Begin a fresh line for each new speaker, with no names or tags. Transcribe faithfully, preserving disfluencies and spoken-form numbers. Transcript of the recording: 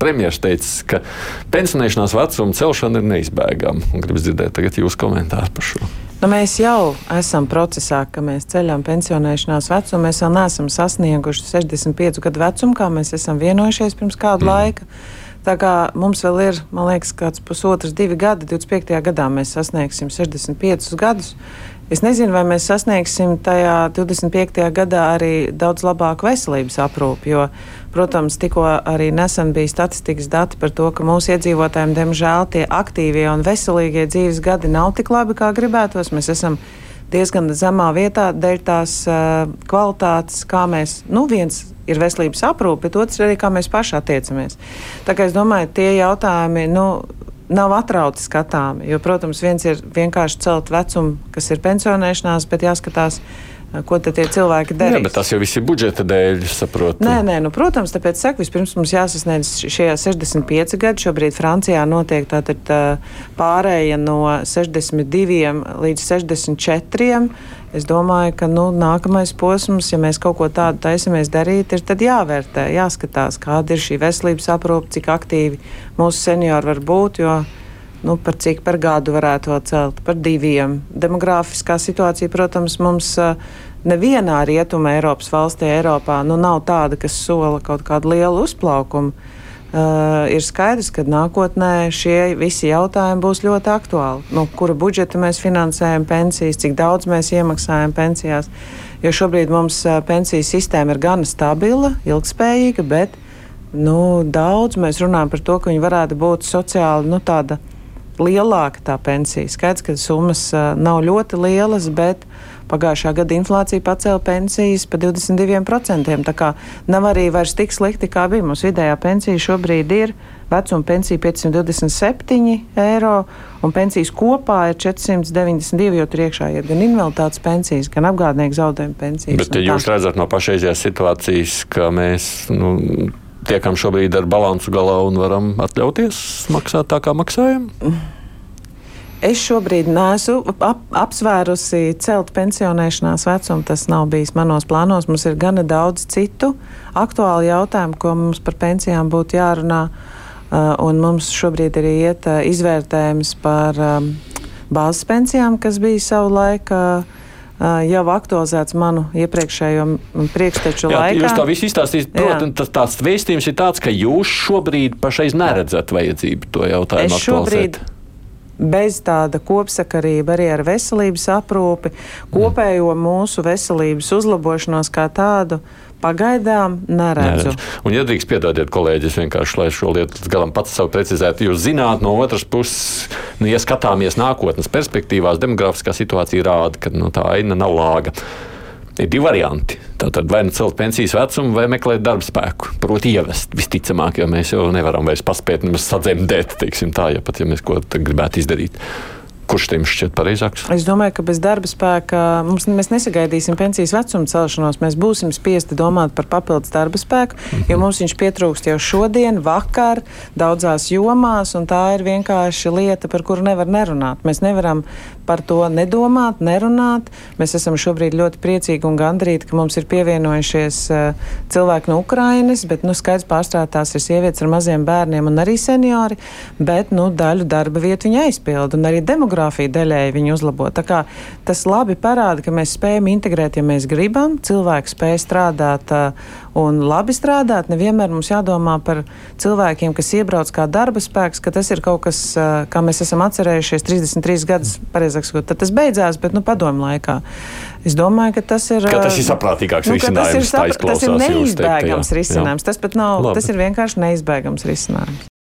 premjeras teicis, ka pensionēšanās vecuma celšana ir neizbēgama. Gribas dzirdēt tagad jūsu komentāru par šo.
Nu, mēs jau esam procesā, ka mēs ceļam pensionēšanās vecumu. Mēs vēl neesam sasnieguši sešdesmit piecu gadu vecumu, kā mēs esam vienojušies pirms kādu mm. laika. Tā kā mums vēl ir, man liekas, kāds pusotrs, divi gadi, divdesmit piektajā gadā mēs sasniegsim sešdesmit piecus gadus. Es nezinu, vai mēs sasniegsim tajā divdesmit piektajā gadā arī daudz labāku veselības aprūpi, jo, protams, tikko arī nesen bija statistikas dati par to, ka mūsu iedzīvotājiem, diemžēl, tie aktīvie un veselīgie dzīves gadi nav tik labi, kā gribētos. Mēs esam diezgan zemā vietā dēļ tās uh, kvalitātes, kā mēs, nu, viens ir veselības aprūpe, bet otrs arī, kā mēs paši attiecamies. Tā kā es domāju, tie jautājumi, nu, nav atrauti skatāmi, jo, protams, viens ir vienkārši celt vecumu, kas ir pensionēšanās, bet jāskatās, ko tad tie cilvēki darīs.
Jā, bet tas jau viss ir budžeta dēļ, saprotu.
Nē, nē, nu, protams, tāpēc saku, vispirms mums jāsasniedz šie sešdesmit pieci gadi. Šobrīd Francijā notiek tātad tā pārēja no sešdesmit diviem līdz sešdesmit četriem. Es domāju, ka nu, nākamais posms, ja mēs kaut ko tādu taisamies darīt, ir tad jāvērtē, jāskatās, kāda ir šī veselības aprūpe, cik aktīvi mūsu seniori var būt, jo nu, par cik par gadu varētu celt, par diviem. Demogrāfiskā situācija, protams, mums nevienā rietuma Eiropas valstī, Eiropā, nu, nav tāda, kas sola kaut kādu lielu uzplaukumu. Uh, ir skaidrs, ka nākotnē šie visi jautājumi būs ļoti aktuāli. No kura budžeta mēs finansējam pensijas, cik daudz mēs iemaksājam pensijās. Jo šobrīd mums uh, pensiju sistēma ir gana stabila, ilgspējīga, bet nu, daudz mēs runājam par to, ka viņi varētu būt sociāli nu, tāda lielāka tā pensija. Skaidrs, ka summas uh, nav ļoti lielas, bet pagājušā gada inflācija pacēla pensijas par divdesmit diviem procentiem. Tā kā nav arī vairs tik slikti, kā bija. Mums vidējā pensija šobrīd ir vecuma pensija piecsimt divdesmit septiņi eiro, un pensijas kopā ir četrsimt deviņdesmit divi, jo tur iekšā ir gan invaliditātes pensijas, gan apgādnieku zaudējumu pensijas.
Bet ja jūs redzat no pašreizējās situācijas, ka mēs nu, tiekam šobrīd ar balansu galā un varam atļauties maksāt tā, kā maksājam?
Es šobrīd neesmu ap, apsvērusi celt pensionēšanās vecumu. Tas nav bijis manos plānos. Mums ir gana daudz citu aktuālu jautājumu, ko mums par pensijām būtu jārunā. Uh, un mums šobrīd arī iet uh, izvērtējums par um, bāzes pensijām, kas bija savu laiku uh, jau aktualizēts manu iepriekšējo priekšteču
Jā,
laikā.
Jūs tā visu izstāstīt, protams, tas tāds vēstījums ir tāds, ka jūs šobrīd pašreiz neredzat vajadzību to jautājumu aktualizēt.
Bez tāda kopsakarība arī ar veselības aprūpi, kopējo mūsu veselības uzlabošanos kā tādu pagaidām neredzu.
Neredz. Un, ja drīkst piedodiet, kolēģis, vienkārši, lai šo lietu līdz galam pats savu precizētu, jūs zināt, no otras puses, nu, ja skatāmies nākotnes perspektīvās, demografiskā situācija rāda, ka nu, tā aina nav lāga. Ir divi varianti. Tātad vai nu celt pensijas vecumu, vai meklēt darba spēku. Proti ievest, visticamāk, jo mēs jau nevaram vairs paspēt nemaz sadzemdēt, teiksim tā, ja pat, ja mēs ko gribētu izdarīt. Kurš tiem šķiet pareizāks?
Es domāju, ka bez darba spēka mums, mēs nesagaidīsim pensijas vecuma celšanos. Mēs būsim spiesti domāt par papildus darba spēku, mm-hmm. jo mums viņš pietrūkst jau šodien, vakar, daudzās jomās, un tā ir vienkārši lieta, par kuru nevar nerunāt. Mēs nevaram par to nedomāt, nerunāt. Mēs esam šobrīd ļoti priecīgi un gandrīti, ka mums ir pievienojušies uh, cilvēki no Ukrainas, bet, nu, skaidrs pārstrādātās ir sievietes ar maziem bērniem un arī seniori, bet, nu, daļu darba vietu viņi aizpild, un arī demogrāfija daļēji viņi uzlabo. Tā kā tas labi parāda, ka mēs spējam integrēt, ja mēs gribam, cilvēki spēj strādāt uh, un labi strādāt. Nevienmēr mums jādomā par cilvēkiem, kas iebrauc kā darba spēks, ka tas ir kaut kas, uh, kā mēs esam atcerējušies trīsdesmit trīs gadus, pareizāk sakot, tad tas beidzās, bet, nu, padomu laikā. Es domāju, ka tas ir...
Ka tas ir saprātīgāks
nu,
risinājums,
tas ir,
tā izklausās.
Tas ir neizbēgams risinājums.
Jā.
Tas pat nav,
Labi.
Tas ir vienkārši neizbēgams risinājums.